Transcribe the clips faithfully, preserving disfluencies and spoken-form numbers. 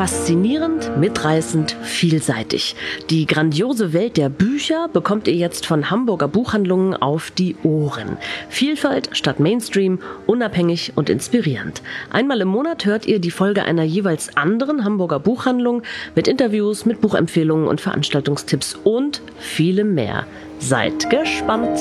Faszinierend, mitreißend, vielseitig. Die grandiose Welt der Bücher bekommt ihr jetzt von Hamburger Buchhandlungen auf die Ohren. Vielfalt statt Mainstream, unabhängig und inspirierend. Einmal im Monat hört ihr die Folge einer jeweils anderen Hamburger Buchhandlung mit Interviews, mit Buchempfehlungen und Veranstaltungstipps und vielem mehr. Seid gespannt!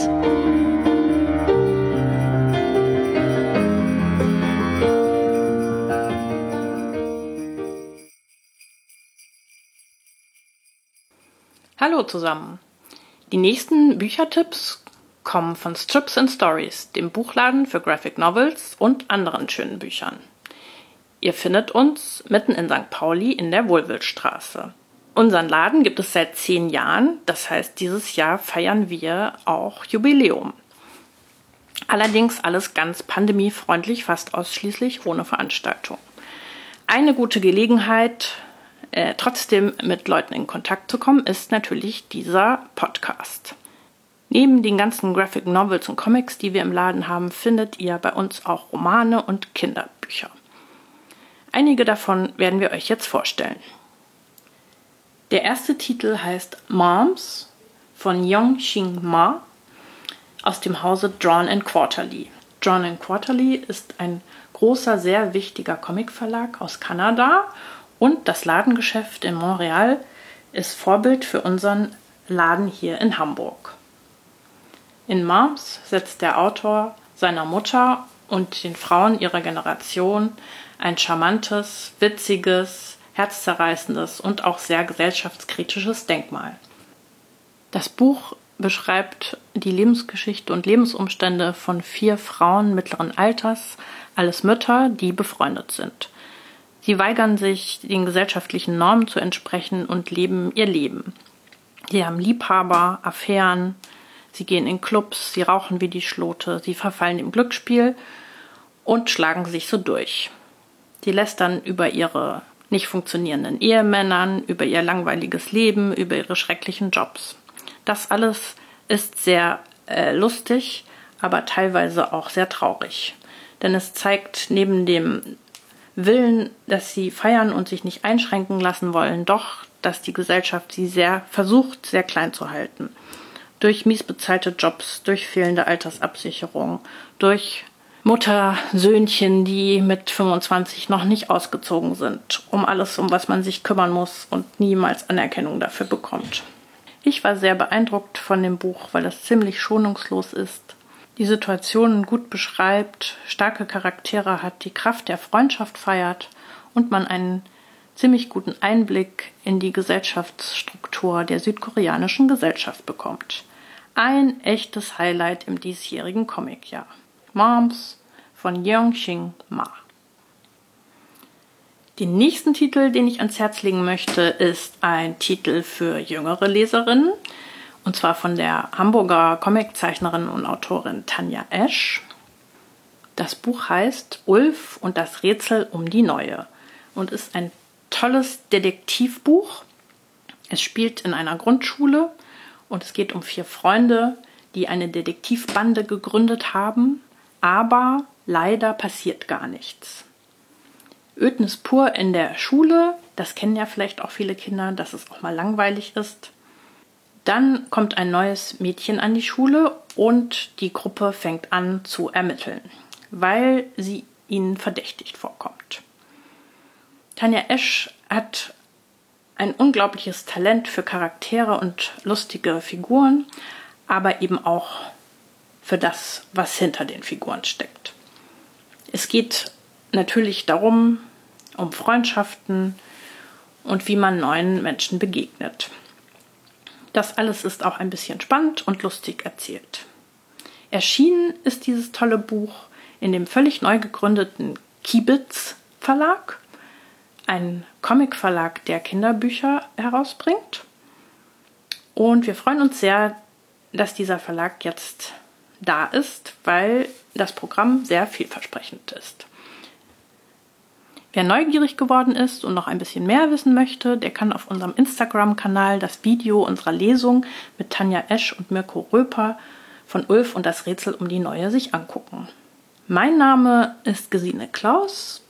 Hallo zusammen! Die nächsten Büchertipps kommen von Strips and Stories, dem Buchladen für Graphic Novels und anderen schönen Büchern. Ihr findet uns mitten in Sankt Pauli in der Wohlwildstraße. Unseren Laden gibt es seit zehn Jahren, das heißt, dieses Jahr feiern wir auch Jubiläum. Allerdings alles ganz pandemiefreundlich, fast ausschließlich ohne Veranstaltung. Eine gute Gelegenheit, Äh, trotzdem mit Leuten in Kontakt zu kommen, ist natürlich dieser Podcast. Neben den ganzen Graphic Novels und Comics, die wir im Laden haben, findet ihr bei uns auch Romane und Kinderbücher. Einige davon werden wir euch jetzt vorstellen. Der erste Titel heißt Moms von Yong-Ching Ma aus dem Hause Drawn and Quarterly. Drawn and Quarterly ist ein großer, sehr wichtiger Comicverlag aus Kanada. Und das Ladengeschäft in Montreal ist Vorbild für unseren Laden hier in Hamburg. In Moms setzt der Autor seiner Mutter und den Frauen ihrer Generation ein charmantes, witziges, herzzerreißendes und auch sehr gesellschaftskritisches Denkmal. Das Buch beschreibt die Lebensgeschichte und Lebensumstände von vier Frauen mittleren Alters, alles Mütter, die befreundet sind. Sie weigern sich, den gesellschaftlichen Normen zu entsprechen und leben ihr Leben. Sie haben Liebhaber, Affären, sie gehen in Clubs, sie rauchen wie die Schlote, sie verfallen im Glücksspiel und schlagen sich so durch. Sie lästern über ihre nicht funktionierenden Ehemännern, über ihr langweiliges Leben, über ihre schrecklichen Jobs. Das alles ist sehr äh, lustig, aber teilweise auch sehr traurig. Denn es zeigt neben dem Willen, dass sie feiern und sich nicht einschränken lassen wollen, doch, dass die Gesellschaft sie sehr versucht, sehr klein zu halten. Durch mies bezahlte Jobs, durch fehlende Altersabsicherung, durch Mutter-Söhnchen, die mit fünfundzwanzig noch nicht ausgezogen sind, um alles, um was man sich kümmern muss und niemals Anerkennung dafür bekommt. Ich war sehr beeindruckt von dem Buch, weil es ziemlich schonungslos ist, die Situationen gut beschreibt, starke Charaktere hat, die Kraft der Freundschaft feiert und man einen ziemlich guten Einblick in die Gesellschaftsstruktur der südkoreanischen Gesellschaft bekommt. Ein echtes Highlight im diesjährigen Comicjahr. Moms von Yong-Ching Ma. Den nächsten Titel, den ich ans Herz legen möchte, ist ein Titel für jüngere Leserinnen. Und zwar von der Hamburger Comiczeichnerin und Autorin Tanja Esch. Das Buch heißt Ulf und das Rätsel um die Neue und ist ein tolles Detektivbuch. Es spielt in einer Grundschule und es geht um vier Freunde, die eine Detektivbande gegründet haben, aber leider passiert gar nichts. Ödnis pur in der Schule, das kennen ja vielleicht auch viele Kinder, dass es auch mal langweilig ist. Dann kommt ein neues Mädchen an die Schule und die Gruppe fängt an zu ermitteln, weil sie ihnen verdächtigt vorkommt. Tanja Esch hat ein unglaubliches Talent für Charaktere und lustige Figuren, aber eben auch für das, was hinter den Figuren steckt. Es geht natürlich darum, um Freundschaften und wie man neuen Menschen begegnet. Das alles ist auch ein bisschen spannend und lustig erzählt. Erschienen ist dieses tolle Buch in dem völlig neu gegründeten Kibitz Verlag, ein Comicverlag, der Kinderbücher herausbringt. Und wir freuen uns sehr, dass dieser Verlag jetzt da ist, weil das Programm sehr vielversprechend ist. Wer neugierig geworden ist und noch ein bisschen mehr wissen möchte, der kann auf unserem Instagram-Kanal das Video unserer Lesung mit Tanja Esch und Mirko Röper von Ulf und das Rätsel um die Neue sich angucken. Mein Name ist Gesine Klaus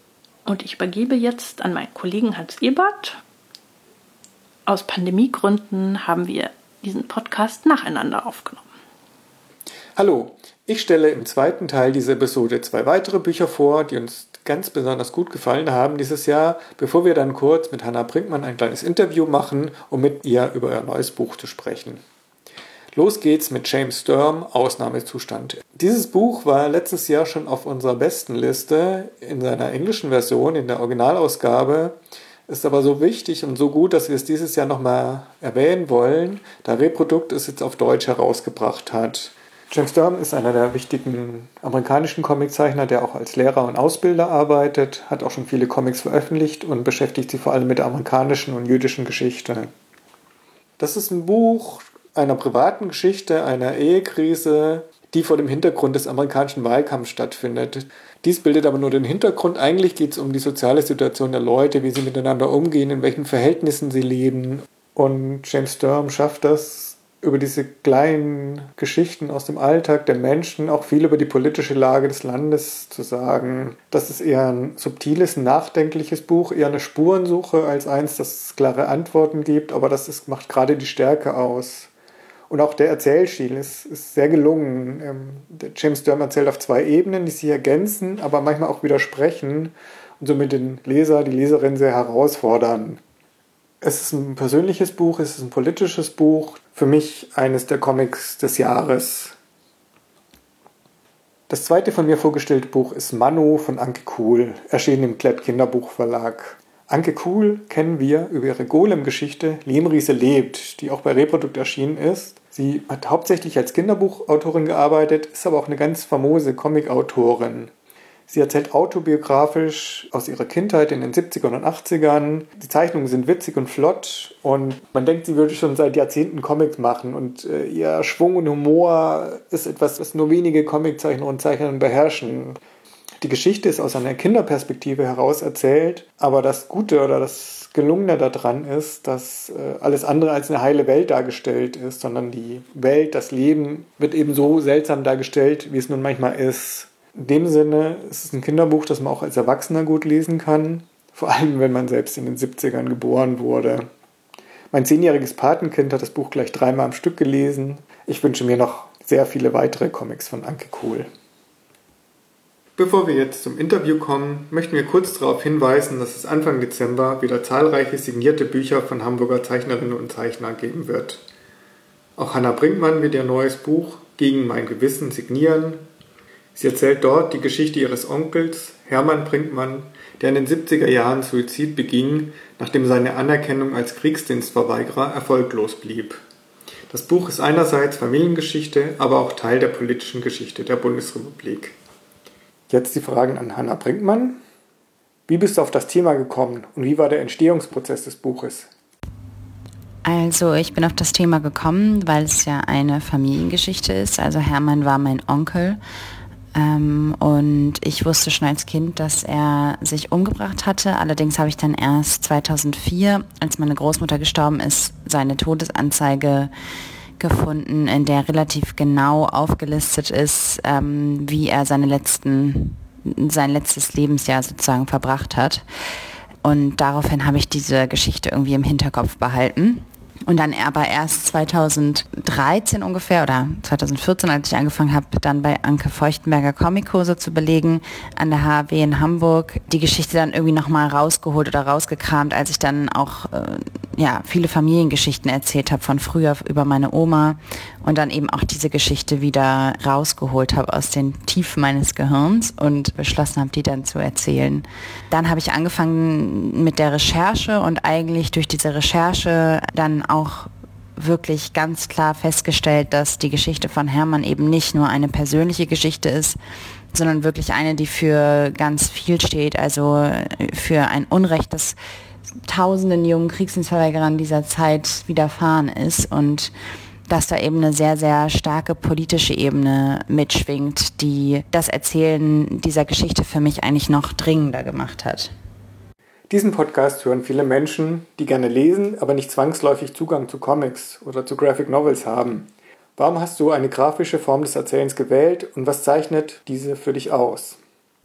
und ich übergebe jetzt an meinen Kollegen Hans Ebert. Aus Pandemiegründen haben wir diesen Podcast nacheinander aufgenommen. Hallo, ich stelle im zweiten Teil dieser Episode zwei weitere Bücher vor, die uns ganz besonders gut gefallen haben dieses Jahr, bevor wir dann kurz mit Hannah Brinkmann ein kleines Interview machen, um mit ihr über ihr neues Buch zu sprechen. Los geht's mit James Sturm, Ausnahmezustand. Dieses Buch war letztes Jahr schon auf unserer Bestenliste in seiner englischen Version, in der Originalausgabe, ist aber so wichtig und so gut, dass wir es dieses Jahr nochmal erwähnen wollen, da Reprodukt es jetzt auf Deutsch herausgebracht hat. James Sturm ist einer der wichtigen amerikanischen Comiczeichner, der auch als Lehrer und Ausbilder arbeitet, hat auch schon viele Comics veröffentlicht und beschäftigt sich vor allem mit der amerikanischen und jüdischen Geschichte. Das ist ein Buch einer privaten Geschichte, einer Ehekrise, die vor dem Hintergrund des amerikanischen Wahlkampfs stattfindet. Dies bildet aber nur den Hintergrund. Eigentlich geht es um die soziale Situation der Leute, wie sie miteinander umgehen, in welchen Verhältnissen sie leben. Und James Sturm schafft das, über diese kleinen Geschichten aus dem Alltag der Menschen auch viel über die politische Lage des Landes zu sagen. Das ist eher ein subtiles, nachdenkliches Buch, eher eine Spurensuche als eins, das klare Antworten gibt, aber das ist, macht gerade die Stärke aus. Und auch der Erzählstil ist, ist sehr gelungen. Ähm, James Sturm erzählt auf zwei Ebenen, die sich ergänzen, aber manchmal auch widersprechen und somit den Leser, die Leserin sehr herausfordern. Es ist ein persönliches Buch, es ist ein politisches Buch. Für mich eines der Comics des Jahres. Das zweite von mir vorgestellte Buch ist Manu von Anke Kuhl, erschienen im Klett Kinderbuchverlag. Anke Kuhl kennen wir über ihre Golem-Geschichte Lehmriese lebt, die auch bei Reprodukt erschienen ist. Sie hat hauptsächlich als Kinderbuchautorin gearbeitet, ist aber auch eine ganz famose Comicautorin. Sie erzählt autobiografisch aus ihrer Kindheit in den siebzigern und achtzigern. Die Zeichnungen sind witzig und flott und man denkt, sie würde schon seit Jahrzehnten Comics machen. Und äh, ihr Schwung und Humor ist etwas, was nur wenige Comiczeichner und Zeichner beherrschen. Die Geschichte ist aus einer Kinderperspektive heraus erzählt, aber das Gute oder das Gelungene daran ist, dass äh, alles andere als eine heile Welt dargestellt ist, sondern die Welt, das Leben wird eben so seltsam dargestellt, wie es nun manchmal ist. In dem Sinne ist es ein Kinderbuch, das man auch als Erwachsener gut lesen kann, vor allem wenn man selbst in den siebzigern geboren wurde. Mein zehnjähriges Patenkind hat das Buch gleich dreimal am Stück gelesen. Ich wünsche mir noch sehr viele weitere Comics von Anke Kuhl. Bevor wir jetzt zum Interview kommen, möchten wir kurz darauf hinweisen, dass es Anfang Dezember wieder zahlreiche signierte Bücher von Hamburger Zeichnerinnen und Zeichnern geben wird. Auch Hannah Brinkmann wird ihr neues Buch Gegen mein Gewissen signieren. Sie erzählt dort die Geschichte ihres Onkels, Hermann Brinkmann, der in den siebziger Jahren Suizid beging, nachdem seine Anerkennung als Kriegsdienstverweigerer erfolglos blieb. Das Buch ist einerseits Familiengeschichte, aber auch Teil der politischen Geschichte der Bundesrepublik. Jetzt die Fragen an Hannah Brinkmann. Wie bist du auf das Thema gekommen und wie war der Entstehungsprozess des Buches? Also ich bin auf das Thema gekommen, weil es ja eine Familiengeschichte ist. Also Hermann war mein Onkel ähm, und ich wusste schon als Kind, dass er sich umgebracht hatte. Allerdings habe ich dann erst zweitausendvier, als meine Großmutter gestorben ist, seine Todesanzeige gefunden, in der relativ genau aufgelistet ist, ähm, wie er seine letzten, sein letztes Lebensjahr sozusagen verbracht hat. Und daraufhin habe ich diese Geschichte irgendwie im Hinterkopf behalten. Und dann aber erst zweitausenddreizehn ungefähr oder zweitausendvierzehn, als ich angefangen habe, dann bei Anke Feuchtenberger Comickurse zu belegen an der H H W in Hamburg, die Geschichte dann irgendwie nochmal rausgeholt oder rausgekramt, als ich dann auch äh, ja, viele Familiengeschichten erzählt habe von früher über meine Oma und dann eben auch diese Geschichte wieder rausgeholt habe aus den Tiefen meines Gehirns und beschlossen habe, die dann zu erzählen. Dann habe ich angefangen mit der Recherche und eigentlich durch diese Recherche dann auch wirklich ganz klar festgestellt, dass die Geschichte von Hermann eben nicht nur eine persönliche Geschichte ist, sondern wirklich eine, die für ganz viel steht, also für ein Unrecht, das tausenden jungen Kriegsdienstverweigerern dieser Zeit widerfahren ist und dass da eben eine sehr, sehr starke politische Ebene mitschwingt, die das Erzählen dieser Geschichte für mich eigentlich noch dringender gemacht hat. Diesen Podcast hören viele Menschen, die gerne lesen, aber nicht zwangsläufig Zugang zu Comics oder zu Graphic Novels haben. Warum hast du eine grafische Form des Erzählens gewählt und was zeichnet diese für dich aus?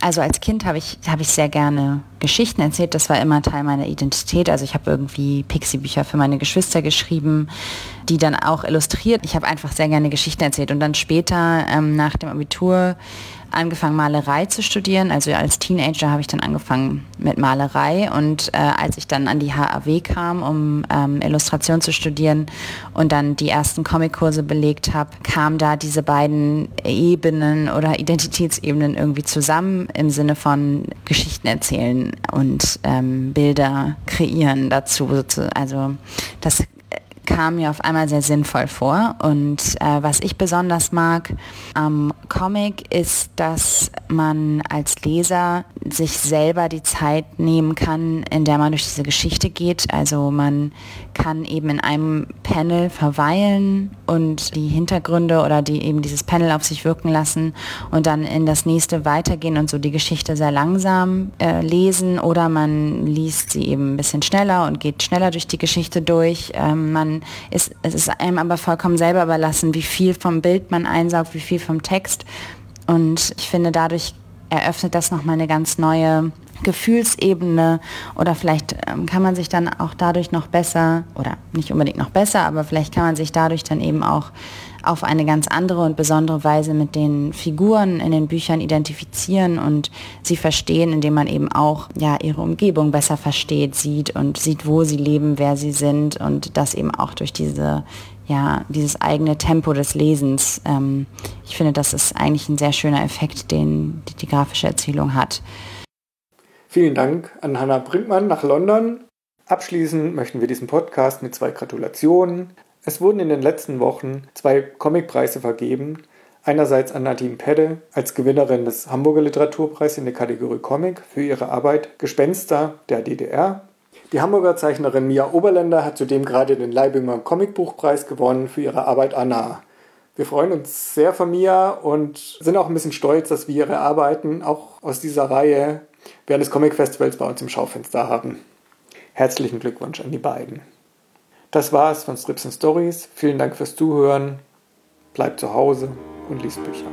Also als Kind habe ich, habe ich sehr gerne Geschichten erzählt. Das war immer Teil meiner Identität. Also ich habe irgendwie Pixie-Bücher für meine Geschwister geschrieben, die dann auch illustriert. Ich habe einfach sehr gerne Geschichten erzählt. Und dann später, ähm, nach dem Abitur, angefangen Malerei zu studieren. Also als Teenager habe ich dann angefangen mit Malerei und äh, als ich dann an die H A W kam, um ähm, Illustration zu studieren und dann die ersten Comickurse belegt habe, kamen da diese beiden Ebenen oder Identitätsebenen irgendwie zusammen im Sinne von Geschichten erzählen und ähm, Bilder kreieren dazu. Also das kam mir auf einmal sehr sinnvoll vor. Und äh, was ich besonders mag am Comic ist, dass man als Leser sich selber die Zeit nehmen kann, in der man durch diese Geschichte geht. Also man kann eben in einem Panel verweilen und die Hintergründe oder die eben dieses Panel auf sich wirken lassen und dann in das nächste weitergehen und so die Geschichte sehr langsam äh, lesen, oder man liest sie eben ein bisschen schneller und geht schneller durch die Geschichte durch. Ähm, man ist, es ist einem aber vollkommen selber überlassen, wie viel vom Bild man einsaugt, wie viel vom Text. Und ich finde, dadurch eröffnet das nochmal eine ganz neue Gefühlsebene, oder vielleicht ähm, kann man sich dann auch dadurch noch besser, oder nicht unbedingt noch besser, aber vielleicht kann man sich dadurch dann eben auch auf eine ganz andere und besondere Weise mit den Figuren in den Büchern identifizieren und sie verstehen, indem man eben auch ja ihre Umgebung besser versteht, sieht und sieht, wo sie leben, wer sie sind, und das eben auch durch diese ja dieses eigene Tempo des Lesens. Ähm, ich finde, das ist eigentlich ein sehr schöner Effekt, den die, die grafische Erzählung hat. Vielen Dank an Hannah Brinkmann nach London. Abschließen möchten wir diesen Podcast mit zwei Gratulationen. Es wurden in den letzten Wochen zwei Comicpreise vergeben. Einerseits an Nadine Pedde als Gewinnerin des Hamburger Literaturpreises in der Kategorie Comic für ihre Arbeit Gespenster der D D R. Die Hamburger Zeichnerin Mia Oberländer hat zudem gerade den Leibinger Comicbuchpreis gewonnen für ihre Arbeit Anna. Wir freuen uns sehr von Mia und sind auch ein bisschen stolz, dass wir ihre Arbeiten auch aus dieser Reihe während des Comic-Festivals bei uns im Schaufenster haben. Herzlichen Glückwunsch an die beiden. Das war's von Strips and Stories. Vielen Dank fürs Zuhören. Bleibt zu Hause und liest Bücher.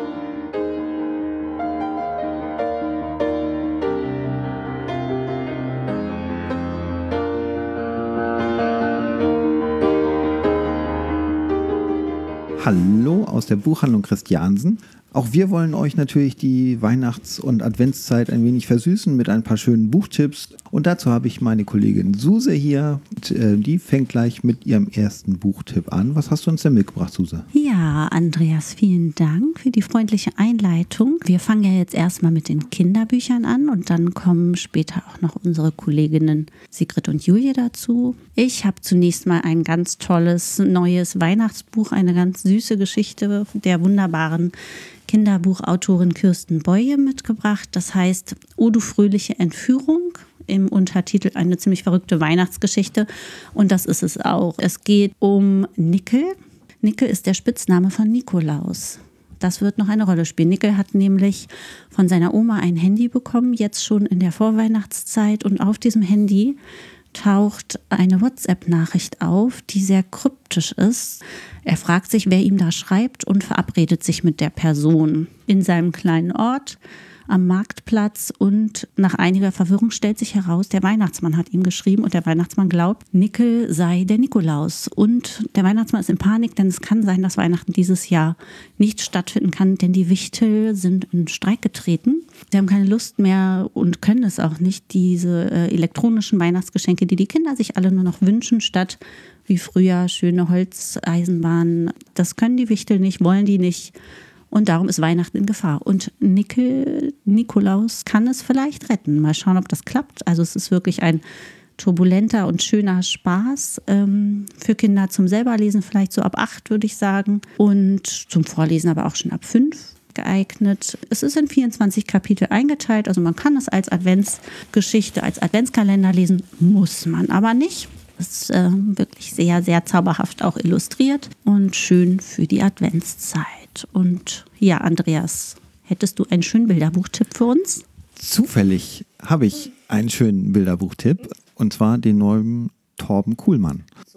Hallo aus der Buchhandlung Christiansen. Auch wir wollen euch natürlich die Weihnachts- und Adventszeit ein wenig versüßen mit ein paar schönen Buchtipps. Und dazu habe ich meine Kollegin Suse hier. Die fängt gleich mit ihrem ersten Buchtipp an. Was hast du uns denn mitgebracht, Suse? Ja, Andreas, vielen Dank für die freundliche Einleitung. Wir fangen ja jetzt erstmal mit den Kinderbüchern an und dann kommen später auch noch unsere Kolleginnen Sigrid und Julie dazu. Ich habe zunächst mal ein ganz tolles neues Weihnachtsbuch, eine ganz süße Geschichte der wunderbaren Kinderbuchautorin Kirsten Boye mitgebracht. Das heißt O du fröhliche Entführung, im Untertitel eine ziemlich verrückte Weihnachtsgeschichte. Und das ist es auch. Es geht um Nickel. Nickel ist der Spitzname von Nikolaus. Das wird noch eine Rolle spielen. Nickel hat nämlich von seiner Oma ein Handy bekommen, jetzt schon in der Vorweihnachtszeit. Und auf diesem Handy taucht eine WhatsApp-Nachricht auf, die sehr kryptisch ist. Er fragt sich, wer ihm da schreibt, und verabredet sich mit der Person in seinem kleinen Ort am Marktplatz. Und nach einiger Verwirrung stellt sich heraus, der Weihnachtsmann hat ihm geschrieben, und der Weihnachtsmann glaubt, Nickel sei der Nikolaus. Und der Weihnachtsmann ist in Panik, denn es kann sein, dass Weihnachten dieses Jahr nicht stattfinden kann, denn die Wichtel sind in Streik getreten. Sie haben keine Lust mehr und können es auch nicht, diese äh, elektronischen Weihnachtsgeschenke, die die Kinder sich alle nur noch wünschen, statt wie früher schöne Holzeisenbahnen. Das können die Wichtel nicht, wollen die nicht. Und darum ist Weihnachten in Gefahr. Und Nickel, Nikolaus kann es vielleicht retten. Mal schauen, ob das klappt. Also es ist wirklich ein turbulenter und schöner Spaß. Ähm, für Kinder zum Selberlesen vielleicht so ab acht, würde ich sagen. Und zum Vorlesen aber auch schon ab fünf geeignet. Es ist in vierundzwanzig Kapitel eingeteilt. Also man kann es als Adventsgeschichte, als Adventskalender lesen. Muss man aber nicht. Es ist äh, wirklich sehr, sehr zauberhaft auch illustriert und schön für die Adventszeit. Und ja, Andreas, hättest du einen schönen Bilderbuchtipp für uns? Zufällig habe ich einen schönen Bilderbuchtipp, und zwar den neuen Torben Kuhlmann.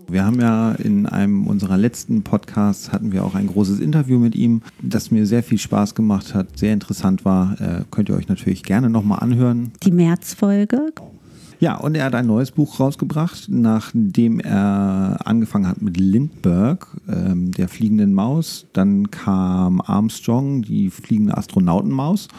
Wir haben ja in einem unserer letzten Podcasts hatten wir auch ein großes Interview mit ihm, das mir sehr viel Spaß gemacht hat, sehr interessant war. Äh, könnt ihr euch natürlich gerne nochmal anhören. Die Märzfolge. Ja, und er hat ein neues Buch rausgebracht, nachdem er angefangen hat mit Lindbergh, ähm, der fliegenden Maus. Dann kam Armstrong, die fliegende Astronautenmaus.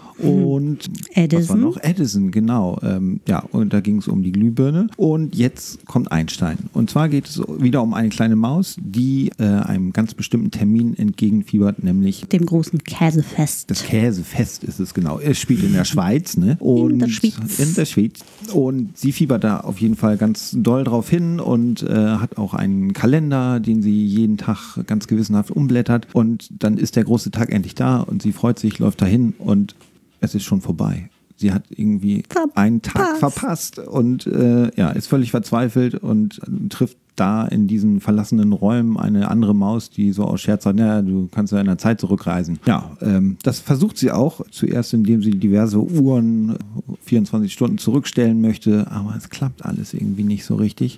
Und Edison. Was war noch? Edison, genau. Ähm, ja, und da ging es um die Glühbirne. Und jetzt kommt Einstein. Und zwar geht es wieder um eine kleine Maus, die äh, einem ganz bestimmten Termin entgegenfiebert, nämlich dem großen Käsefest. Das Käsefest ist es, genau. Es spielt in der Schweiz, ne? Und in der Schweiz. In der Schweiz. Und sie fiebert da auf jeden Fall ganz doll drauf hin und äh, hat auch einen Kalender, den sie jeden Tag ganz gewissenhaft umblättert. Und dann ist der große Tag endlich da und sie freut sich, läuft dahin und es ist schon vorbei. Sie hat irgendwie verpasst. einen Tag verpasst und äh, ja, ist völlig verzweifelt und trifft da in diesen verlassenen Räumen eine andere Maus, die so aus Scherz sagt, naja, du kannst ja in der Zeit zurückreisen. Ja, ähm, das versucht sie auch, zuerst indem sie diverse Uhren vierundzwanzig Stunden zurückstellen möchte, aber es klappt alles irgendwie nicht so richtig.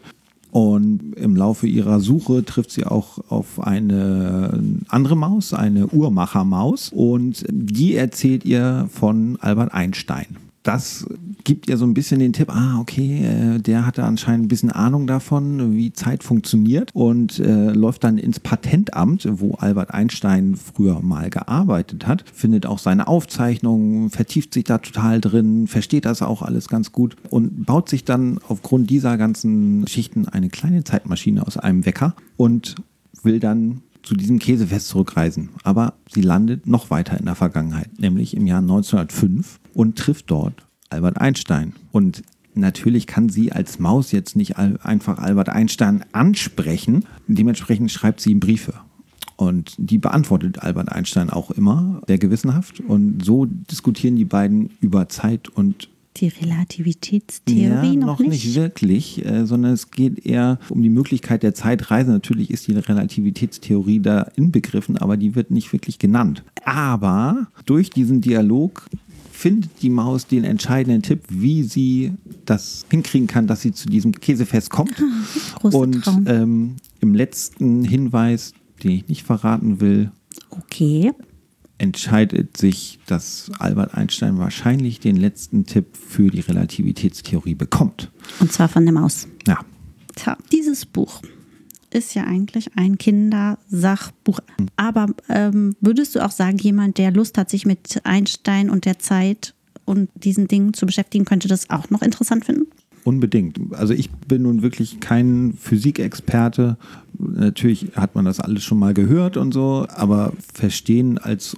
Und im Laufe ihrer Suche trifft sie auch auf eine andere Maus, eine Uhrmachermaus. Und die erzählt ihr von Albert Einstein. Das gibt ihr so ein bisschen den Tipp, ah, okay, der hatte anscheinend ein bisschen Ahnung davon, wie Zeit funktioniert und äh, läuft dann ins Patentamt, wo Albert Einstein früher mal gearbeitet hat, findet auch seine Aufzeichnungen, vertieft sich da total drin, versteht das auch alles ganz gut und baut sich dann aufgrund dieser ganzen Geschichten eine kleine Zeitmaschine aus einem Wecker und will dann zu diesem Käsefest zurückreisen. Aber sie landet noch weiter in der Vergangenheit, nämlich im Jahr neunzehnhundertfünf und trifft dort Albert Einstein. Und natürlich kann sie als Maus jetzt nicht einfach Albert Einstein ansprechen. Dementsprechend schreibt sie ihm Briefe. Und die beantwortet Albert Einstein auch immer, sehr gewissenhaft. Und so diskutieren die beiden über Zeit und die Relativitätstheorie ja, noch, noch nicht? nicht wirklich, äh, sondern es geht eher um die Möglichkeit der Zeitreise. Natürlich ist die Relativitätstheorie da inbegriffen, aber die wird nicht wirklich genannt. Aber durch diesen Dialog findet die Maus den entscheidenden Tipp, wie sie das hinkriegen kann, dass sie zu diesem Käsefest kommt. Ah, großer Und Traum. Ähm, im letzten Hinweis, den ich nicht verraten will, okay. entscheidet sich, dass Albert Einstein wahrscheinlich den letzten Tipp für die Relativitätstheorie bekommt. Und zwar von der Maus. Ja. Tja, dieses Buch ist ja eigentlich ein Kindersachbuch. Aber ähm, würdest du auch sagen, jemand, der Lust hat, sich mit Einstein und der Zeit und diesen Dingen zu beschäftigen, könnte das auch noch interessant finden? Unbedingt. Also ich bin nun wirklich kein Physikexperte. Natürlich hat man das alles schon mal gehört und so, aber verstehen als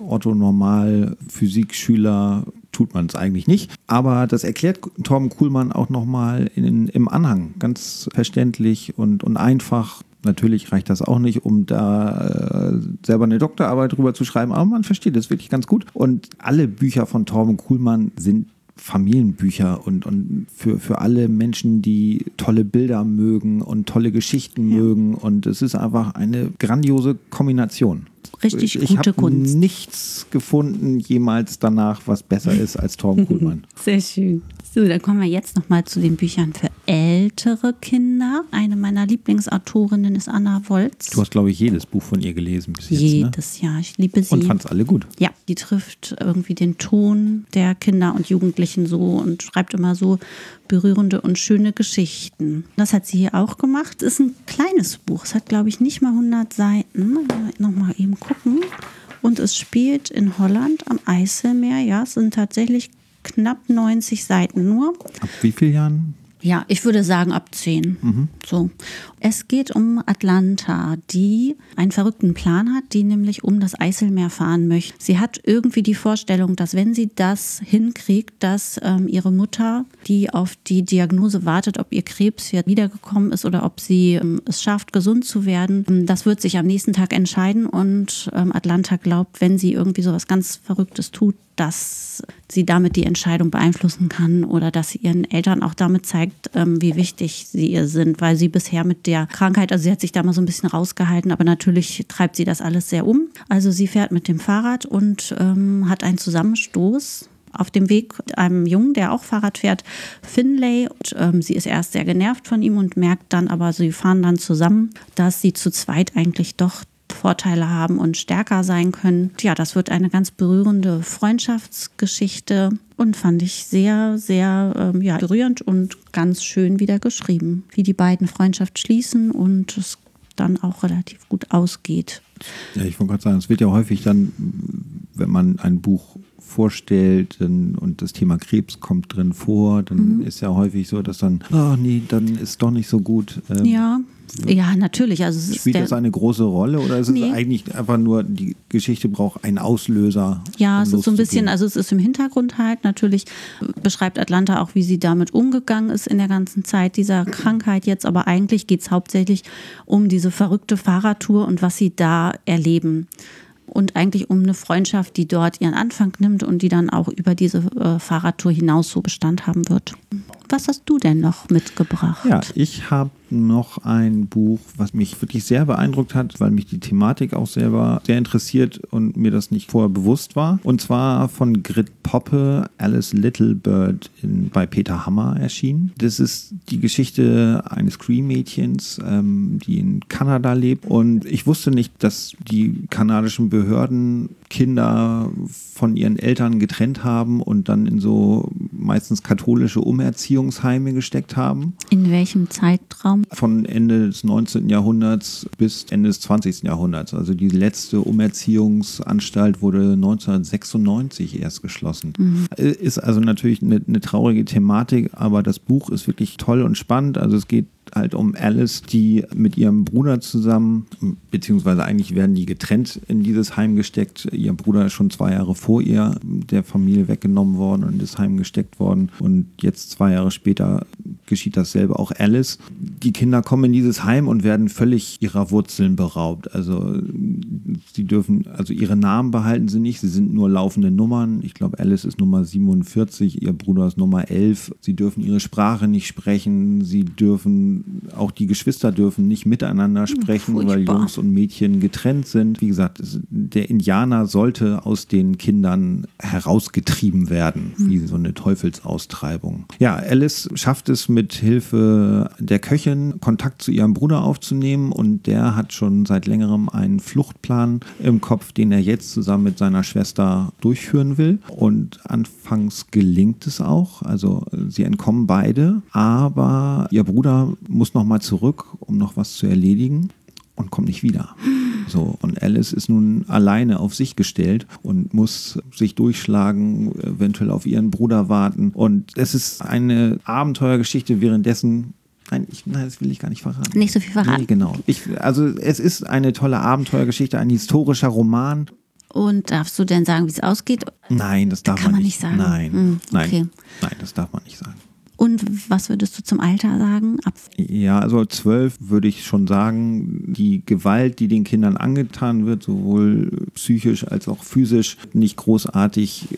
Otto-Normal-Physikschüler tut man es eigentlich nicht. Aber das erklärt Torben Kuhlmann auch nochmal in, im Anhang, ganz verständlich und, und einfach. Natürlich reicht das auch nicht, um da äh, selber eine Doktorarbeit drüber zu schreiben, aber man versteht das wirklich ganz gut. Und alle Bücher von Torben Kuhlmann sind Familienbücher und, und für, für alle Menschen, die tolle Bilder mögen und tolle Geschichten ja. mögen. Und es ist einfach eine grandiose Kombination. Richtig ich, gute ich Kunst. Ich habe nichts gefunden jemals danach, was besser ist als Torben Kuhlmann. Sehr schön. So, dann kommen wir jetzt nochmal zu den Büchern für ältere Kinder. Eine meiner Lieblingsautorinnen ist Anna Wolz. Du hast, glaube ich, jedes Buch von ihr gelesen bis jetzt, Jedes ne? Jahr. Ich liebe sie. Und fand's alle gut. Ja, die trifft irgendwie den Ton der Kinder und Jugendlichen so und schreibt immer so berührende und schöne Geschichten. Das hat sie hier auch gemacht. Es ist ein kleines Buch. Es hat, glaube ich, nicht mal hundert Seiten. Nochmal eben gucken. Und es spielt in Holland am Eiselmeer. Ja, es sind tatsächlich knapp neunzig Seiten nur. Ab wie vielen Jahren? Ja, ich würde sagen ab zehn. Mhm. So. Es geht um Atlanta, die einen verrückten Plan hat, die nämlich um das Eiselmeer fahren möchte. Sie hat irgendwie die Vorstellung, dass wenn sie das hinkriegt, dass ähm, ihre Mutter, die auf die Diagnose wartet, ob ihr Krebs jetzt wiedergekommen ist oder ob sie ähm, es schafft, gesund zu werden, ähm, das wird sich am nächsten Tag entscheiden. Und ähm, Atlanta glaubt, wenn sie irgendwie so was ganz Verrücktes tut, dass sie damit die Entscheidung beeinflussen kann oder dass sie ihren Eltern auch damit zeigt, ähm, wie wichtig sie ihr sind, weil sie bisher mit der Krankheit, also sie hat sich da mal so ein bisschen rausgehalten, aber natürlich treibt sie das alles sehr um. Also sie fährt mit dem Fahrrad und ähm, hat einen Zusammenstoß auf dem Weg mit einem Jungen, der auch Fahrrad fährt, Finlay. Und, ähm, sie ist erst sehr genervt von ihm und merkt dann aber, sie fahren dann zusammen, dass sie zu zweit eigentlich doch Vorteile haben und stärker sein können. Ja, das wird eine ganz berührende Freundschaftsgeschichte und fand ich sehr, sehr ähm, ja, berührend und ganz schön wieder geschrieben, wie die beiden Freundschaft schließen und es dann auch relativ gut ausgeht. Ja, ich wollte gerade sagen, es wird ja häufig dann, wenn man ein Buch vorstellt dann, und das Thema Krebs kommt drin vor, dann mhm. ist ja häufig so, dass dann, ach oh nee, dann ist doch nicht so gut. Ähm, ja. Ja, natürlich. Also es Spielt ist das eine große Rolle oder ist nee. es eigentlich einfach nur, die Geschichte braucht einen Auslöser? Ja, um es ist so ein bisschen, also es ist im Hintergrund halt. Natürlich beschreibt Atlanta auch, wie sie damit umgegangen ist in der ganzen Zeit dieser Krankheit jetzt. Aber eigentlich geht es hauptsächlich um diese verrückte Fahrradtour und was sie da erleben. Und eigentlich um eine Freundschaft, die dort ihren Anfang nimmt und die dann auch über diese äh, Fahrradtour hinaus so Bestand haben wird. Was hast du denn noch mitgebracht? Ja, ich habe noch ein Buch, was mich wirklich sehr beeindruckt hat, weil mich die Thematik auch selber sehr interessiert und mir das nicht vorher bewusst war. Und zwar von Grit Poppe, Alice Littlebird in, bei Peter Hammer erschienen. Das ist die Geschichte eines Cree-Mädchens, ähm, die in Kanada lebt. Und ich wusste nicht, dass die kanadischen Behörden Kinder von ihren Eltern getrennt haben und dann in so meistens katholische Umerziehungsheime gesteckt haben. In welchem Zeitraum? Von Ende des neunzehnten Jahrhunderts bis Ende des zwanzigsten Jahrhunderts. Also die letzte Umerziehungsanstalt wurde neunzehnhundertsechsundneunzig erst geschlossen. Mhm. Ist also natürlich eine, eine traurige Thematik, aber das Buch ist wirklich toll und spannend. Also es geht halt um Alice, die mit ihrem Bruder zusammen, beziehungsweise eigentlich werden die getrennt in dieses Heim gesteckt. Ihr Bruder ist schon zwei Jahre vor ihr der Familie weggenommen worden und in das Heim gesteckt worden. Und jetzt zwei Jahre später geschieht dasselbe auch Alice. Die Kinder kommen in dieses Heim und werden völlig ihrer Wurzeln beraubt. Also sie dürfen, also ihre Namen behalten sie nicht, sie sind nur laufende Nummern. Ich glaube, Alice ist Nummer siebenundvierzig, ihr Bruder ist Nummer elf. Sie dürfen ihre Sprache nicht sprechen, sie dürfen auch die Geschwister dürfen nicht miteinander sprechen, Furchtbar. weil Jungs und Mädchen getrennt sind. Wie gesagt, der Indianer sollte aus den Kindern herausgetrieben werden, wie so eine Teufelsaustreibung. Ja, Alice schafft es mit Hilfe der Köchin, Kontakt zu ihrem Bruder aufzunehmen und der hat schon seit längerem einen Fluchtplan im Kopf, den er jetzt zusammen mit seiner Schwester durchführen will. Und anfangs gelingt es auch. Also sie entkommen beide, aber ihr Bruder muss noch mal zurück, um noch was zu erledigen und kommt nicht wieder. So, und Alice ist nun alleine auf sich gestellt und muss sich durchschlagen, eventuell auf ihren Bruder warten. Und es ist eine Abenteuergeschichte, währenddessen Nein, ich, nein, das will ich gar nicht verraten. Nicht so viel verraten. Nee, genau. Ich, also es ist eine tolle Abenteuergeschichte, ein historischer Roman. Und darfst du denn sagen, wie es ausgeht? Nein, das darf kann man man nicht nicht sagen. Nein, Hm, okay. nein, nein, das darf man nicht sagen. Und was würdest du zum Alter sagen? Ab Ja, also zwölf würde ich schon sagen, die Gewalt, die den Kindern angetan wird, sowohl psychisch als auch physisch, nicht großartig,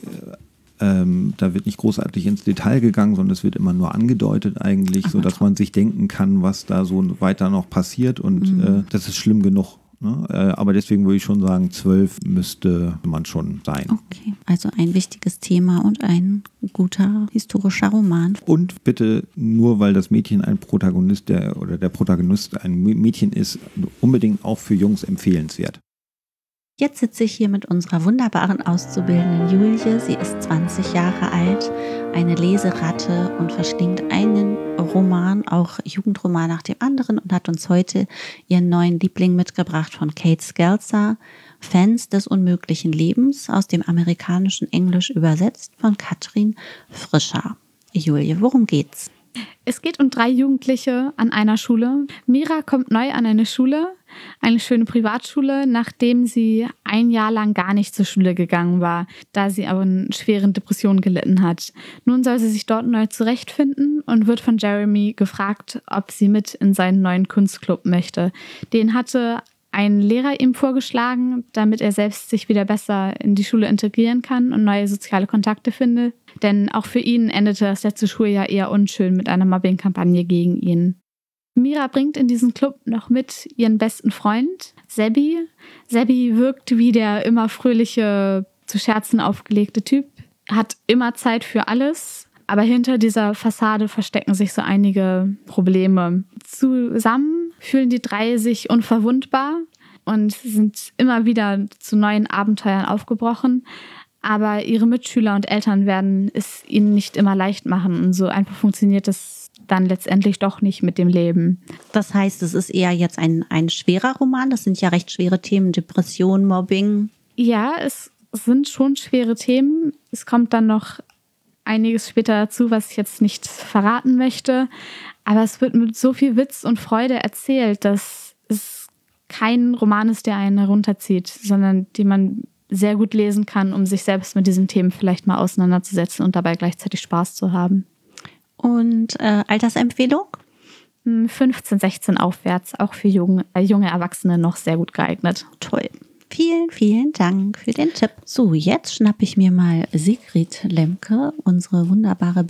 ähm, da wird nicht großartig ins Detail gegangen, sondern es wird immer nur angedeutet eigentlich, Ach, sodass man sich denken kann, was da so weiter noch passiert und mhm. äh, das ist schlimm genug. Ne? Äh, aber deswegen würde ich schon sagen, zwölf müsste man schon sein. Okay, also ein wichtiges Thema und ein guter historischer Roman. Und bitte nur, weil das Mädchen ein Protagonist der, oder der Protagonist ein Mädchen ist, unbedingt auch für Jungs empfehlenswert. Jetzt sitze ich hier mit unserer wunderbaren Auszubildenden Julie. Sie ist zwanzig Jahre alt, eine Leseratte und verschlingt einen Roman, auch Jugendroman nach dem anderen und hat uns heute ihren neuen Liebling mitgebracht von Kate Scalza, Fans des unmöglichen Lebens, aus dem amerikanischen Englisch übersetzt von Katrin Frischer. Julie, worum geht's? Es geht um drei Jugendliche an einer Schule. Mira kommt neu an eine Schule, eine schöne Privatschule, nachdem sie ein Jahr lang gar nicht zur Schule gegangen war, da sie aber an schweren Depressionen gelitten hat. Nun soll sie sich dort neu zurechtfinden und wird von Jeremy gefragt, ob sie mit in seinen neuen Kunstclub möchte. Den hatte ein Lehrer ihm vorgeschlagen, damit er selbst sich wieder besser in die Schule integrieren kann und neue soziale Kontakte findet. Denn auch für ihn endete das letzte Schuljahr eher unschön mit einer Mobbing-Kampagne gegen ihn. Mira bringt in diesen Club noch mit ihren besten Freund, Sebi. Sebi wirkt wie der immer fröhliche, zu Scherzen aufgelegte Typ. hat immer Zeit für alles, aber hinter dieser Fassade verstecken sich so einige Probleme. Zusammen fühlen die drei sich unverwundbar und sind immer wieder zu neuen Abenteuern aufgebrochen. Aber ihre Mitschüler und Eltern werden es ihnen nicht immer leicht machen. Und so einfach funktioniert es dann letztendlich doch nicht mit dem Leben. Das heißt, es ist eher jetzt ein, ein schwerer Roman. Das sind ja recht schwere Themen, Depression, Mobbing. Ja, es sind schon schwere Themen. Es kommt dann noch einiges später dazu, was ich jetzt nicht verraten möchte. Aber es wird mit so viel Witz und Freude erzählt, dass es kein Roman ist, der einen herunterzieht, sondern den man sehr gut lesen kann, um sich selbst mit diesen Themen vielleicht mal auseinanderzusetzen und dabei gleichzeitig Spaß zu haben. Und äh, Altersempfehlung? fünfzehn, sechzehn aufwärts, auch für junge, äh, junge Erwachsene noch sehr gut geeignet. Toll. Vielen, vielen Dank für den Tipp. So, jetzt schnappe ich mir mal Sigrid Lemke, unsere wunderbare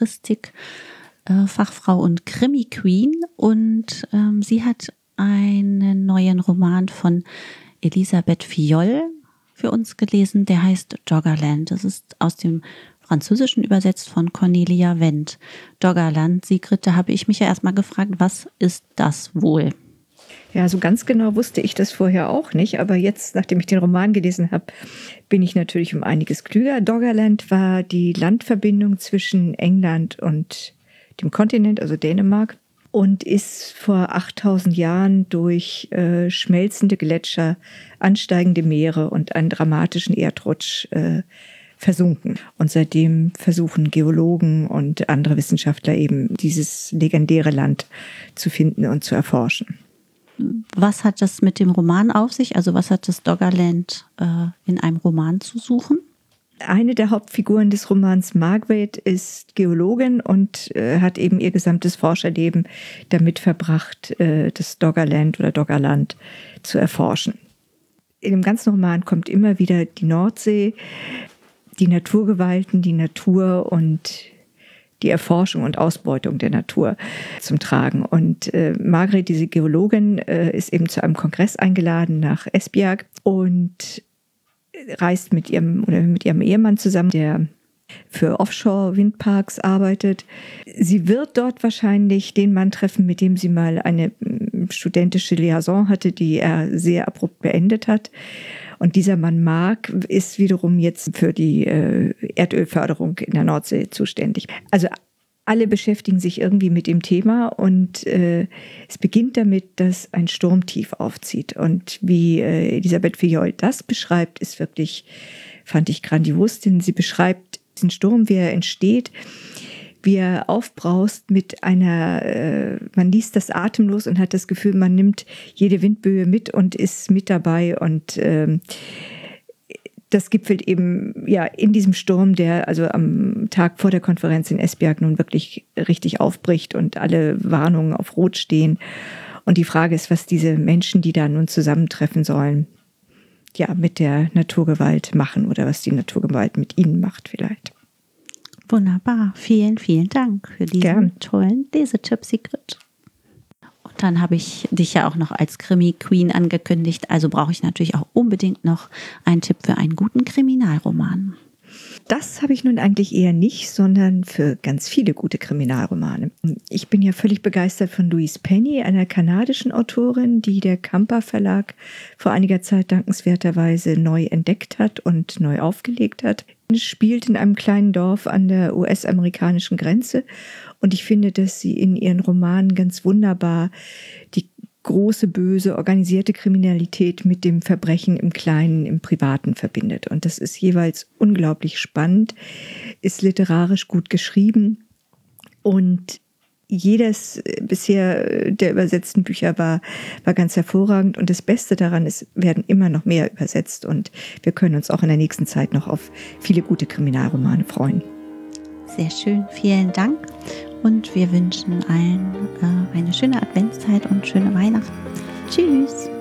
Belletristik-Fachfrau und Krimi-Queen. Und ähm, sie hat einen neuen Roman von Elisabeth Fillol für uns gelesen, der heißt Doggerland. Das ist aus dem Französischen übersetzt von Cornelia Wendt. Doggerland, Sigrid, da habe ich mich ja erstmal gefragt, was ist das wohl? Ja, so ganz genau wusste ich das vorher auch nicht, aber jetzt, nachdem ich den Roman gelesen habe, bin ich natürlich um einiges klüger. Doggerland war die Landverbindung zwischen England und dem Kontinent, also Dänemark, und ist vor achttausend Jahren durch äh, schmelzende Gletscher, ansteigende Meere und einen dramatischen Erdrutsch äh, versunken. Und seitdem versuchen Geologen und andere Wissenschaftler eben dieses legendäre Land zu finden und zu erforschen. Was hat das mit dem Roman auf sich? Also was hat das Doggerland äh, in einem Roman zu suchen? Eine der Hauptfiguren des Romans, Margaret, ist Geologin und äh, hat eben ihr gesamtes Forscherleben damit verbracht, äh, das Doggerland oder Doggerland zu erforschen. In dem ganzen Roman kommt immer wieder die Nordsee, die Naturgewalten, die Natur und die Erforschung und Ausbeutung der Natur zum Tragen. Und äh, Margaret, diese Geologin, äh, ist eben zu einem Kongress eingeladen nach Esbjerg und reist mit ihrem oder mit ihrem Ehemann zusammen, der für Offshore-Windparks arbeitet. Sie wird dort wahrscheinlich den Mann treffen, mit dem sie mal eine studentische Liaison hatte, die er sehr abrupt beendet hat. Und dieser Mann Mark ist wiederum jetzt für die äh, Erdölförderung in der Nordsee zuständig. Also alle beschäftigen sich irgendwie mit dem Thema und äh, es beginnt damit, dass ein Sturmtief aufzieht. Und wie äh, Elisabeth Fillol das beschreibt, ist wirklich, fand ich grandios, denn sie beschreibt den Sturm, wie er entsteht, wie er aufbraust mit einer, äh, man liest das atemlos und hat das Gefühl, man nimmt jede Windböe mit und ist mit dabei und äh, das gipfelt eben ja in diesem Sturm, der also am Tag vor der Konferenz in Esbjerg nun wirklich richtig aufbricht und alle Warnungen auf Rot stehen. Und die Frage ist, was diese Menschen, die da nun zusammentreffen sollen, ja, mit der Naturgewalt machen oder was die Naturgewalt mit ihnen macht vielleicht. Wunderbar. Vielen, vielen Dank für diesen Gern. tollen Lesetipp, Sigrid. Und dann habe ich dich ja auch noch als Krimi-Queen angekündigt. Also brauche ich natürlich auch unbedingt noch einen Tipp für einen guten Kriminalroman. Das habe ich nun eigentlich eher nicht, sondern für ganz viele gute Kriminalromane. Ich bin ja völlig begeistert von Louise Penny, einer kanadischen Autorin, die der Kamper Verlag vor einiger Zeit dankenswerterweise neu entdeckt hat und neu aufgelegt hat. Es spielt in einem kleinen Dorf an der U S-amerikanischen Grenze und ich finde, dass sie in ihren Romanen ganz wunderbar die große, böse, organisierte Kriminalität mit dem Verbrechen im Kleinen, im Privaten verbindet. Und das ist jeweils unglaublich spannend, ist literarisch gut geschrieben und jedes bisher der übersetzten Bücher war, war ganz hervorragend. Und das Beste daran ist, werden immer noch mehr übersetzt und wir können uns auch in der nächsten Zeit noch auf viele gute Kriminalromane freuen. Sehr schön, vielen Dank. Und wir wünschen allen äh, eine schöne Adventszeit und schöne Weihnachten. Tschüss.